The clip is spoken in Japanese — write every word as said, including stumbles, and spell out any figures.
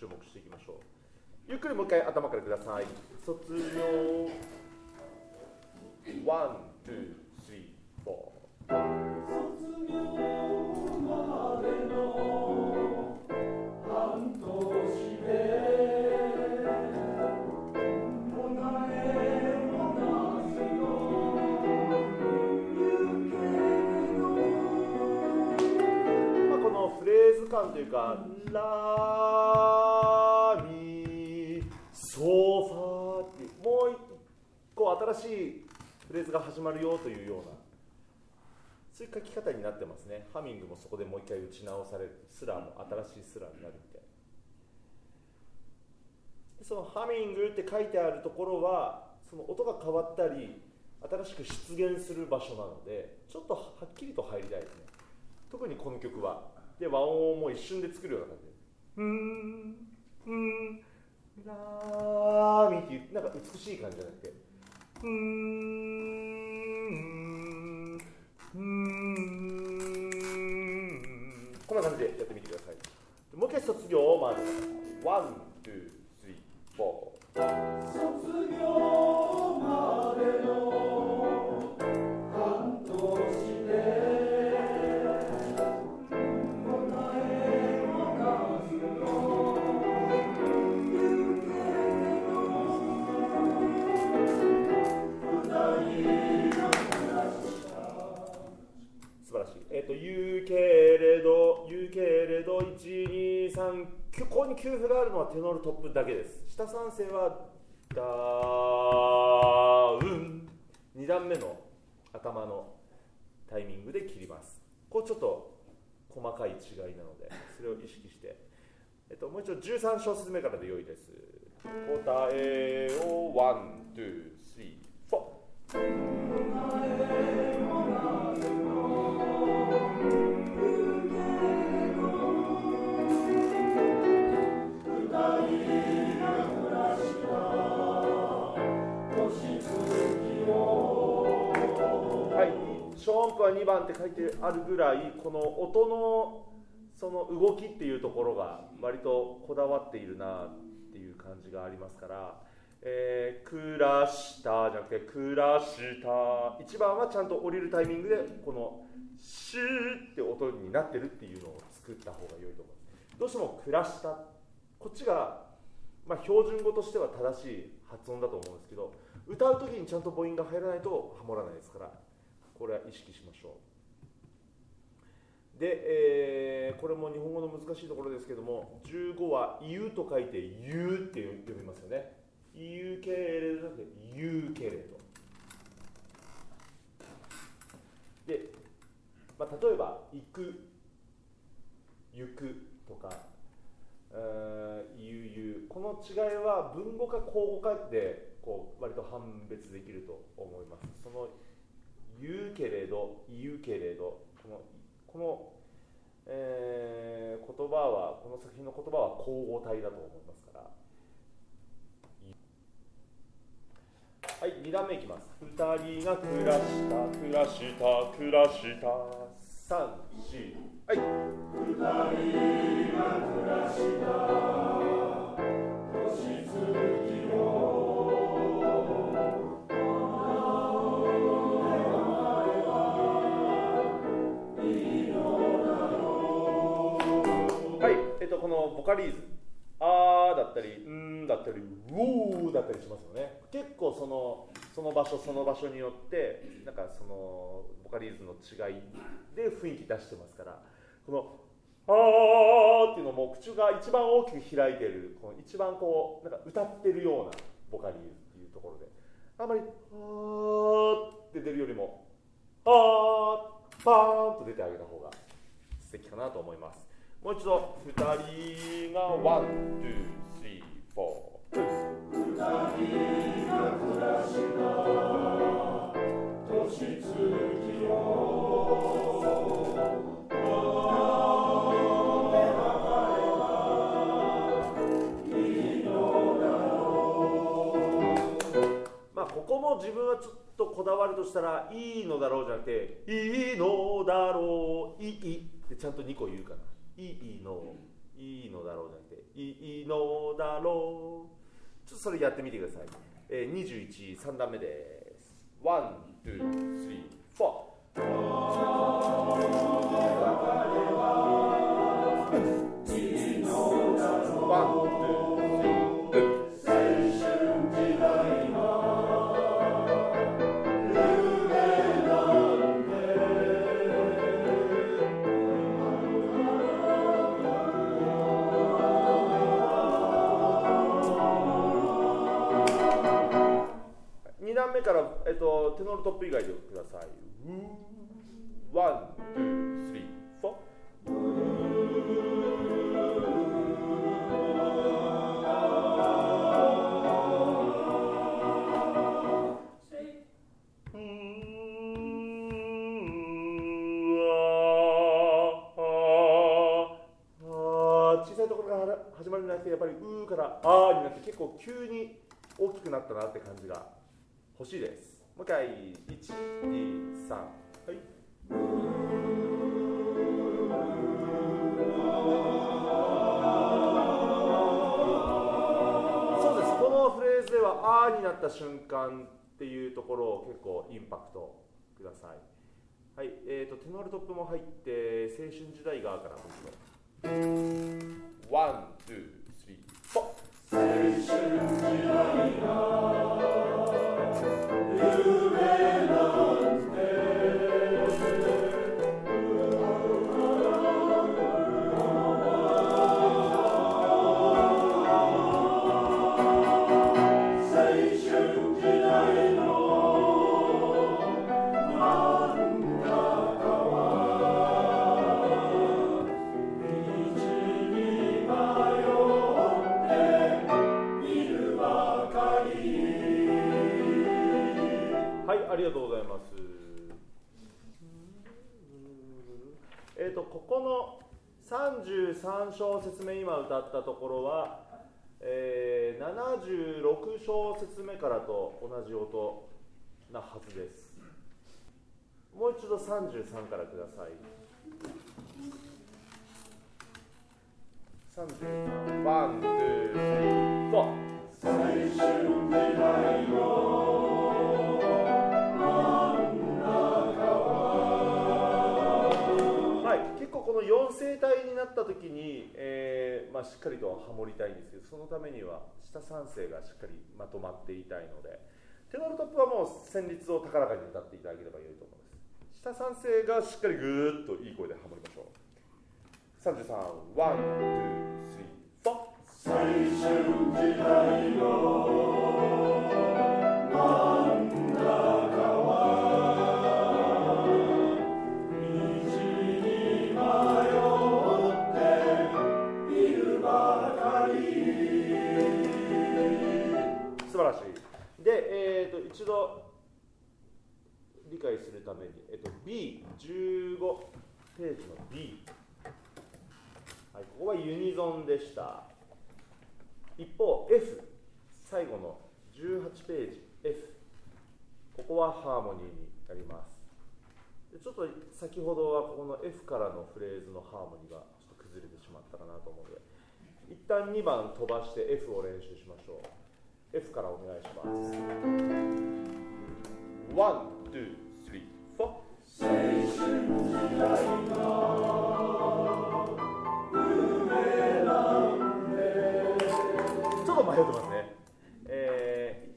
注目していきましょう。ゆっくりもう一回頭からください。卒業ワン、ツー、スリー、フォー。 卒業までの半年でおなえもなしのゆけの、 まあ、このフレーズ感というか、ラミソファーっていう、もう一個新しいフレーズが始まるよというような、そういう書き方になってますね。ハミングもそこでもう一回打ち直される。スラーも新しいスラーになるみたいな。そのハミングって書いてあるところは、その音が変わったり新しく出現する場所なので、ちょっとはっきりと入りたいですね。特にこの曲はで和音をもう一瞬で作るような感じで、うーんうーんラーミっていうなんか美しい感じじゃなくて、うーんうーん、こんな感じでやってみてください。もう一回卒業までワン、ツー、スリー、フォー。 卒業までの半年でおなえもなすのゆけの二人が暮らした素晴らしい。えっ、ー、と、言うけれど、言うけれど、いち、に、さん、ここに休符があるのはテノールトップだけです。下三声はダウン、に段目の頭のタイミングで切ります。こうちょっと細かい違いなので、それを意識して、えっ、ー、と、もう一度じゅうさん小節目からで良いです。答えをワン、ツー、スリー、フォー。ショーンクはにばんって書いてあるぐらい、この音のその動きっていうところが割とこだわっているなっていう感じがありますから、えー、暮らしたじゃなくて暮らした、いちばんはちゃんと降りるタイミングでこのシューって音になってるっていうのを作った方が良いと思います。どうしても暮らした、こっちが、まあ、標準語としては正しい発音だと思うんですけど、歌う時にちゃんと母音が入らないとハモらないですから、これは意識しましょう。で、えー、これも日本語の難しいところですけども、じゅうごは言うと書いて言うって読みますよね。言うけれどじゃなくて言うけれどで、まあ、例えば行く、行くとか、言う言う、この違いは文語か口語かでこう割と判別できると思います。その言うけれど、言うけれど、この、この、えー、言葉は、この作品の言葉は口語体だと思いますから。はい、に段目いきます。二人が暮らした、暮らした、暮らした。三、四、はい。 二人が暮らした星月をこのボカリーズ、あーだったり、んーだったり、ウォーだったりしますよね。結構その、その場所その場所によってなんかそのボカリーズの違いで雰囲気出してますから、このあーっていうのも口が一番大きく開いている、この一番こうなんか歌ってるようなボカリーズっていうところで、あまりあーって出るよりもあーパーンと出てあげた方が素敵かなと思います。もう一度、二人がワン、ツー、スリー、フォー。 二人が暮らした年月をまあここも自分はちょっとこだわるとしたら、いいのだろうじゃなくて、いいのだろう、いいってちゃんとにこ言うかな。いいの、いいのだろうじゃなくて、 いいのだろう。ちょっとそれやってみてください。えー、にじゅういち、さん段目です。ワン、ツー、スリー、フォー。に段目から、えっと、テノールトップ以外でください。ワン、ツー、スリー、フォー。小さいところから始まるんじゃなくて、やっぱりうーからあーになって結構急に大きくなったなって感じが欲しいです。もう一回、いち、に、さん、はい。そうです、このフレーズではあーになった瞬間っていうところを結構インパクトください。はい、えーと、テノールトップも入って、青春時代側からもう一度。ワン、ツー、スリー、フォー。青春時代が夢なんて青春時代の真ん中は道に迷っているばかり。はい、ありがとうございます。えっと、ここのさんじゅうさん小節目、今歌ったところは、えー、ななじゅうろく小節目からと同じ音なはずです。もう一度さんじゅうさんからください。さんじゅうさん、ワン、ツー、スリー、フォー。青春時代のはい、結構このよん声帯になった時に、えーまあ、しっかりとハモりたいんですけど、そのためには下さん声がしっかりまとまっていたいので、テノールトップはもう旋律を高らかに歌っていただければよいと思います。下さん声がしっかりぐーっといい声でハモりましょう。さんじゅうさん、ワン、ツー、スリー、フォー。青春時代の真ん中は道に迷っているばかり。素晴らしい。で、えーと、一度理解するために、えっと、ビーじゅうご ページの B、はい、ここはユニゾンでした。一方 F、 最後のじゅうはちページ F、 ここはハーモニーになります。でちょっと先ほどはここの F からのフレーズのハーモニーがちょっと崩れてしまったかなと思うので、一旦にばん飛ばして F を練習しましょう。 F からお願いします。ワン、ツー、スリー、フォー。青春時代が夢なんて、ちょっと迷ってますね。